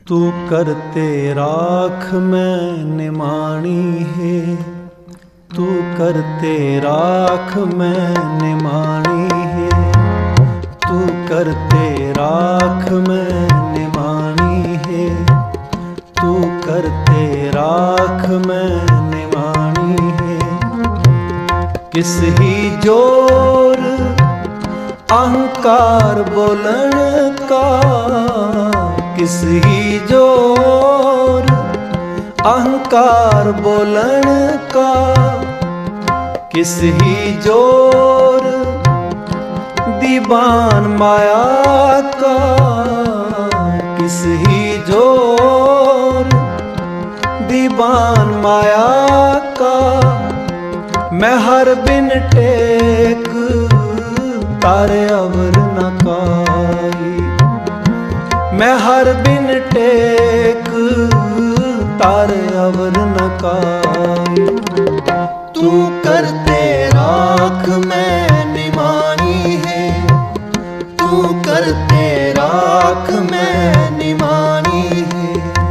तू करते राख मैं निमाणी है, तू करते राख मैं निमाणी है, तू करते राख मैं निमाणी है, तू करते राख मैं निमाणी है। किस ही जोर अहंकार बोलन का, किस ही जोर अहंकार बोलन का, किस ही जोर दीवान माया का, किस ही जोर दीवान माया का। मैं हर बिन टेक तारे अवर न काई, मैं हर बिन टेक तारे अवर न काई। तू करते राख मैं निमाणी है, तू करते राख मैं निमाणी है।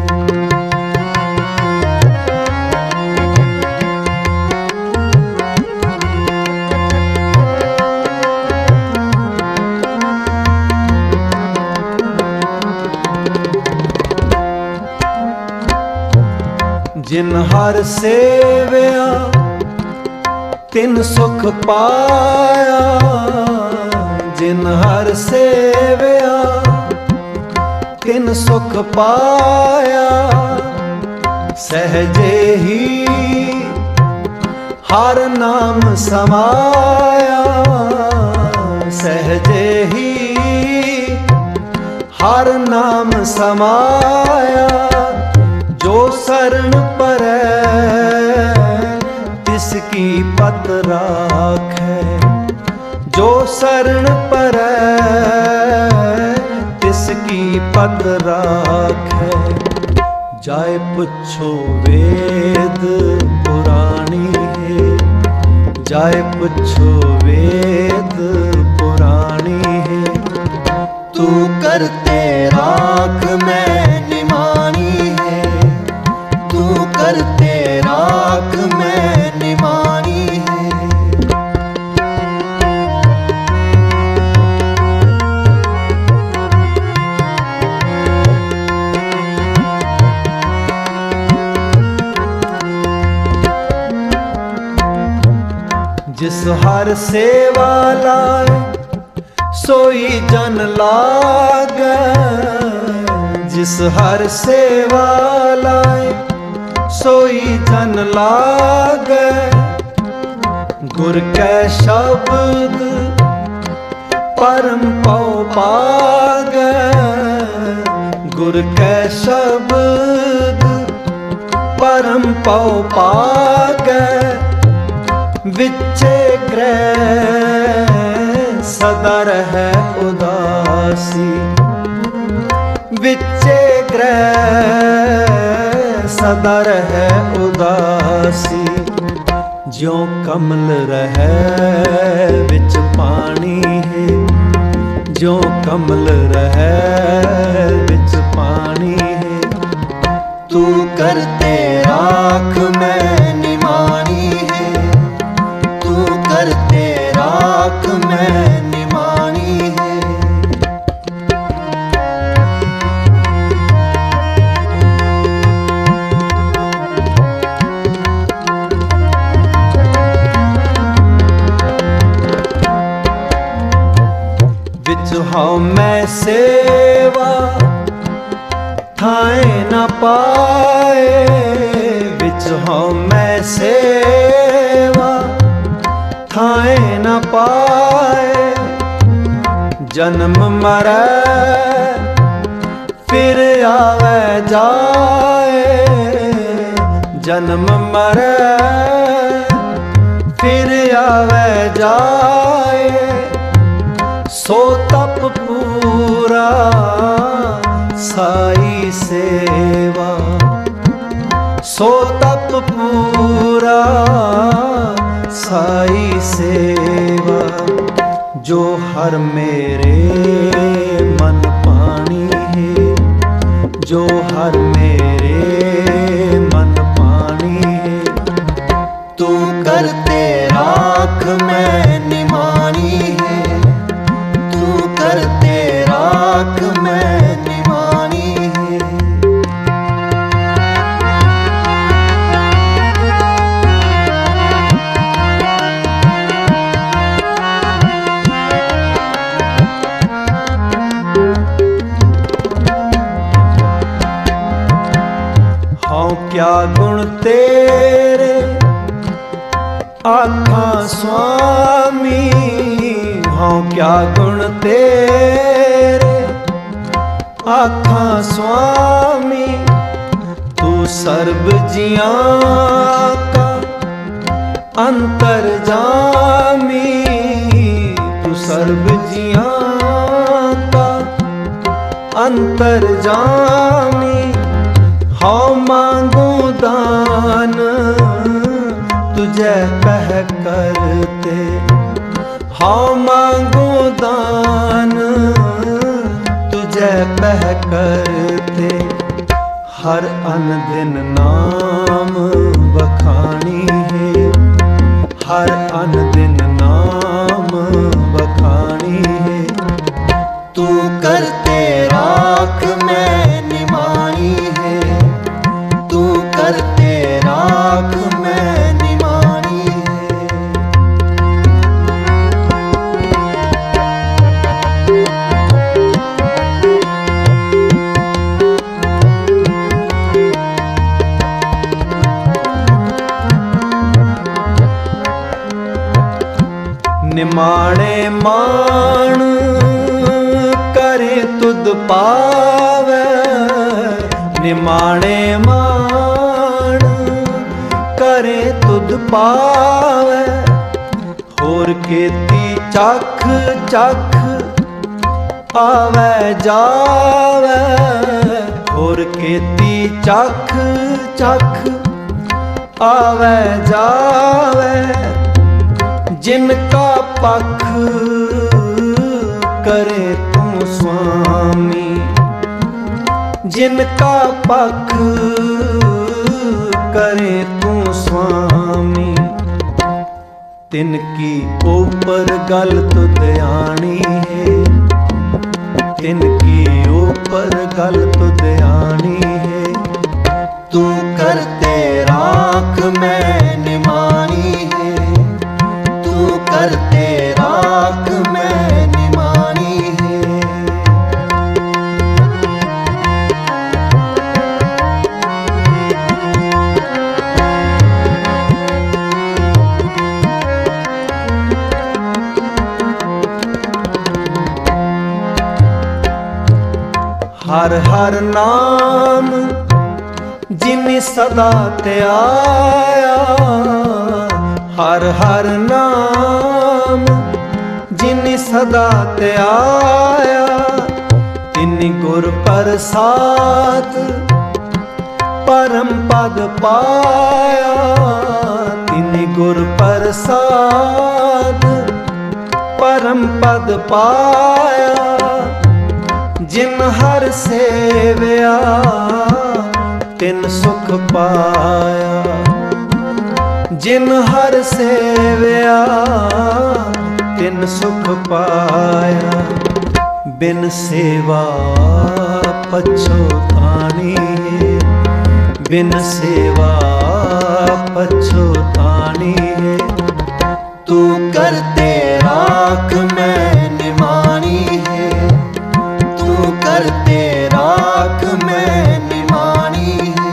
जिन हर सेवया तिन सुख पाया, जिन हर सेवया तिन सुख पाया। सहजे ही हर नाम समाया, सहजे ही हर नाम समाया। जो शरण परै तिसकी पत राखै, जो शरण परै तिसकी पत राखै। जाय पुछो वेद पुराणी है, जाय पुछो वेद पुराणी है। तू करते राख मैं निमाणी है, तू करते राख मैं निमाणी है। जिस हर सेवा लाए सोई जन लागे, जिस हर सेवा लाए सोई जन लागे। गुर कै शब्द परम पौ पागे, गुर कै शब्द परम पौ पागे। विचे ग्रह सदा रहे उदासी, विचे ग्रह सदा रहे उदासी। ज्यों कमल रहे विच पानी है, ज्यों कमल रहे विच पानी है। तू करते राख मैं निमाणी है, तू करते राख मैं निमाणी है। हाँ मैं सेवा थाए न पाए, विच हाँ मैं सेवा थाए न पाए। जन्म मरै फिर आवे जाए, जन्म मरै फिर आवे जाए। सो तप पूरा साई सेवा, सो तप पूरा साई सेवा। जो हर मेरे मन पानी है, जो मैं निमानी है, तू करते राख मैं निमानी है। हाँ क्या गुण तेरे आखा स्वामी, हाँ क्या गुण तेरे आखा स्वामी। तू सर्ब जियां का अंतर्जामी, तू सर्ब जियां का अंतर्जामी। हाँ मांगू दान तुझे कह करते, हाँ मांगू दान तुझे कह करते। हर अन दिन नाम बखानी है, हर अन दिन नाम बखानी है। तू करते राख मैं निमानी है, तू करते राख मैं निमानी है। निमाणे मान करे तुद पावे, निमाणे मान करे तुद पावे। होर खेती चख चख आवे जावे, होर खेती चख चख आवे जावे। जिनका पख करे तू स्वामी, जिनका पख करे तू स्वामी। तिनकी ऊपर गल तो दयानी है, तिनकी ऊपर गल तो दयानी है। तू करते राख मैं निमानी है, तू करते राख मैं निमानी है। हर हर नाम जिन सदा त्याया, हर हर नाम जिन सदा त्याया। तिन गुर प्रसाद परम पद पाया, तिन गुर प्रसाद परम पद पाया। जिन हर सेवया तिन सुख पाया, जिन हर सेवया तिन सुख पाया। बिन सेवा पछोतानी है, बिन सेवा पछोतानी है। तू करते राख मैं निमानी है, तू करते राख मैं निमानी है।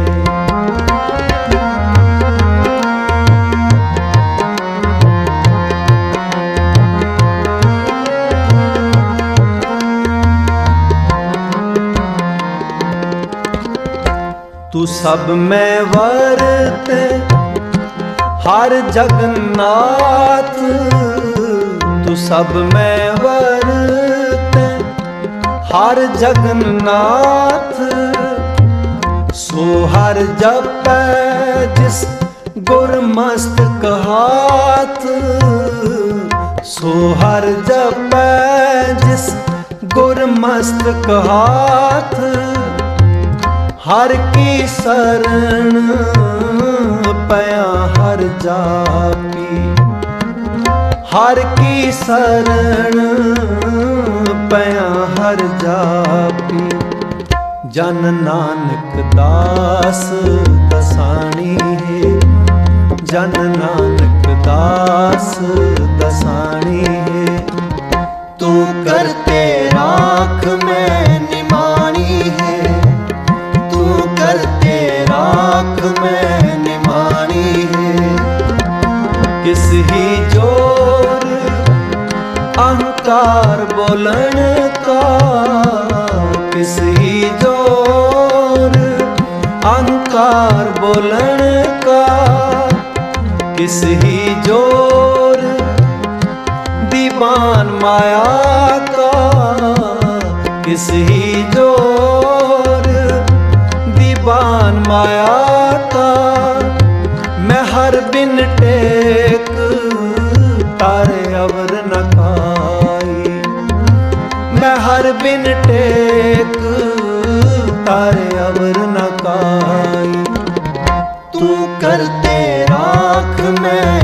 तू सब में वर्ते हर जगन्नाथ, तू सब में वर्ते हर जगन्नाथ। सो हर जपै जिस गुरमस्तक हाथ, सो हर जपै जिस गुरमस्तक हाथ। हर की शरण पया हर जापी, हर की शरण पया हर जापी, जन नानक दास दसानी है, जन नानक दास दसानी है। तू करते राख मैं निमानी है, तू करते राख मैं निमानी है। किस ही जोर अहंकार बोलन का, किस ही जोर अहंकार बोलन का, किस ही जोर दीवान माया का, किस ही जोर दीवान माया का। मैं हर बिन टेक तारे अवर न खाई, मैं हर बिन टेक तारे अवर न खाई। तू करते राख मैं